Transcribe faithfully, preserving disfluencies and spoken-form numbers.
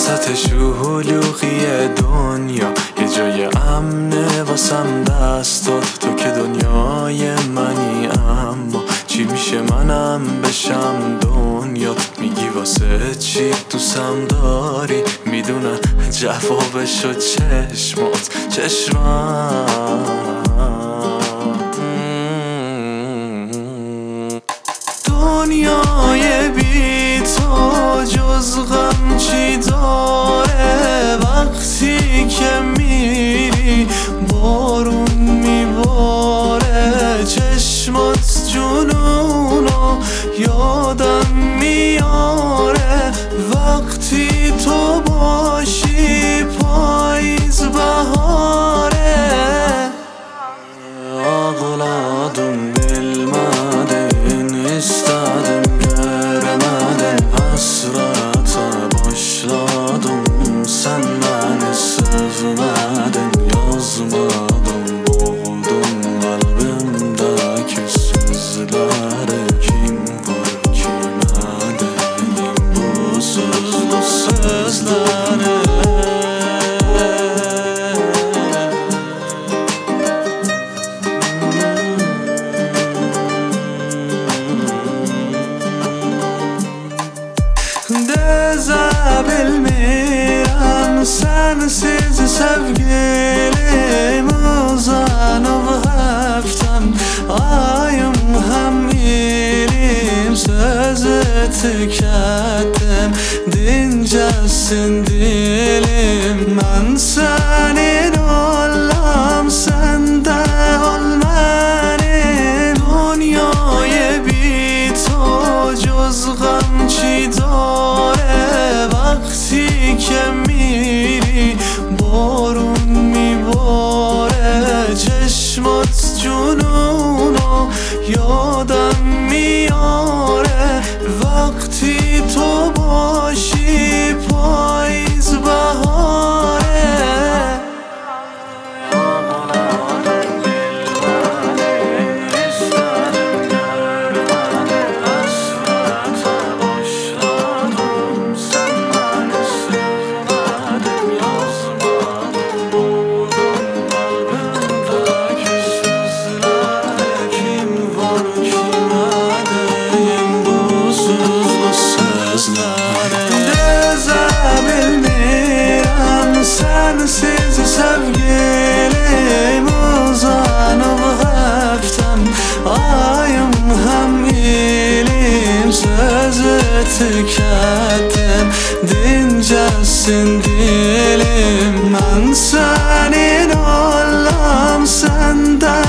وسط شلوغی دنیا یه جای امنه واسم دست داد. تو که دنیای منی، اما چی میشه منم بشم دنیات؟ میگی واسه چی دوستم داری؟ میدونن جوابشو چشمات چشمات. دنیای بی تو جز غم چی داره؟ وقتی که میری بارون میباره، چشمات جنونو یادم میاره. وقتی تو باشی پاییز بهاره. Ağladım bilmedin, istedim görmedin. Hasrata başladım, sen beni sevmedin. Yazmadım, boğuldum kalbimdeki sözleri. Kim var kime dedim bu sözlü sözleri? Bilmirəm sensiz sevgilim, uzanıb həftəm ayım həm ilim. Sözü tükətdim, dincəlsin dilim. Mən sənin olam, sən də ol mənim. Dünyaya bit o cüz غم چی داره؟ وقتی که میری بارون میباره، چشمات جنونو یادم میاره. وقتی تو باشی پاییز بهاره. Bilmirəm sensiz sevgilim, uzanıb həftəm ayım həm ilim. Sözü tükətdim, dincəlsin dilim. Mən sənin olam, sən də